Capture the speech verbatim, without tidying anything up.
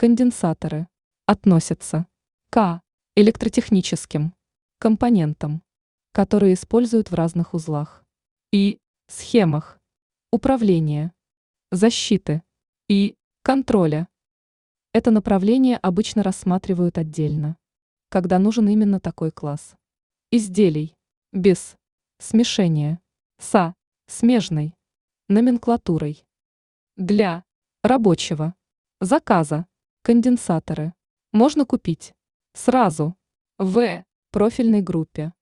конденсаторы относятся к электротехническим компонентам, которые используют в разных узлах и схемах управления, защиты и контроля. Это направление обычно рассматривают отдельно, когда нужен именно такой класс изделий, без смешения со смежной номенклатурой. Для рабочего заказа конденсаторы можно купить сразу в профильной группе.